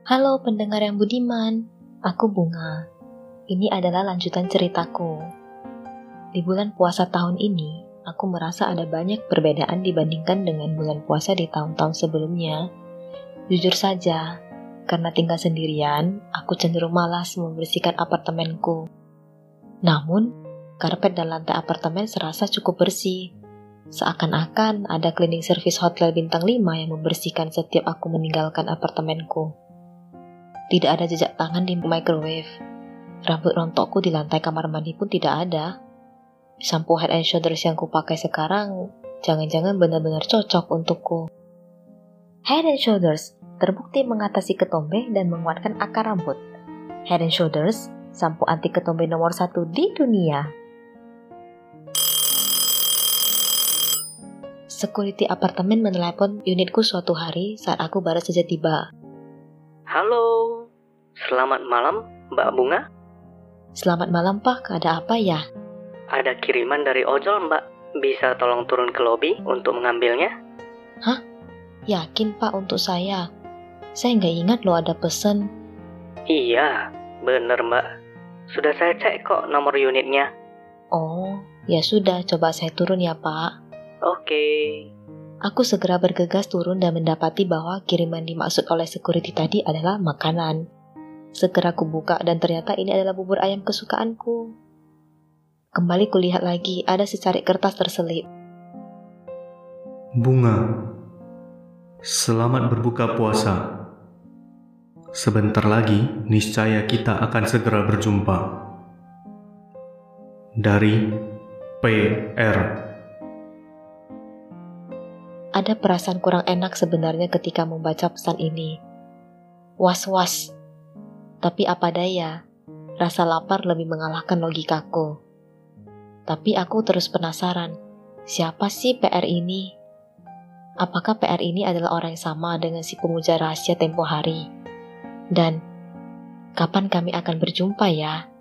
Halo pendengar yang budiman, aku Bunga. Ini adalah lanjutan ceritaku. Di bulan puasa tahun ini, aku merasa ada banyak perbedaan dibandingkan dengan bulan puasa di tahun-tahun sebelumnya. Jujur saja, karena tinggal sendirian, aku cenderung malas membersihkan apartemenku. Namun, karpet dan lantai apartemen serasa cukup bersih. Seakan-akan ada cleaning service hotel bintang 5 yang membersihkan setiap aku meninggalkan apartemenku. Tidak ada jejak tangan di microwave. Rambut rontokku di lantai kamar mandi pun tidak ada. Shampoo Head and Shoulders yang kupakai sekarang jangan-jangan benar-benar cocok untukku. Head and Shoulders terbukti mengatasi ketombe dan menguatkan akar rambut. Head and Shoulders, sampo anti ketombe nomor 1 di dunia. Security apartemen menelepon unitku suatu hari saat aku baru saja tiba. Halo, selamat malam Mbak Bunga. Selamat malam Pak, ada apa ya? Ada kiriman dari ojol Mbak, bisa tolong turun ke lobi untuk mengambilnya? Hah? Yakin Pak untuk saya? Saya nggak ingat loh ada pesen. Iya, bener Mbak. Sudah saya cek kok nomor unitnya. Oh, ya sudah, coba saya turun ya Pak. Oke. Aku segera bergegas turun dan mendapati bahwa kiriman dimaksud oleh security tadi adalah makanan. Segera kubuka dan ternyata ini adalah bubur ayam kesukaanku. Kembali kulihat lagi, ada secarik kertas terselip. Bunga, selamat berbuka puasa. Sebentar lagi, niscaya kita akan segera berjumpa. Dari PR. Ada perasaan kurang enak sebenarnya ketika membaca pesan ini. Was-was. Tapi apa daya, rasa lapar lebih mengalahkan logikaku. Tapi aku terus penasaran, siapa sih PR ini? Apakah PR ini adalah orang yang sama dengan si pemuja rahasia tempo hari? Dan kapan kami akan berjumpa ya?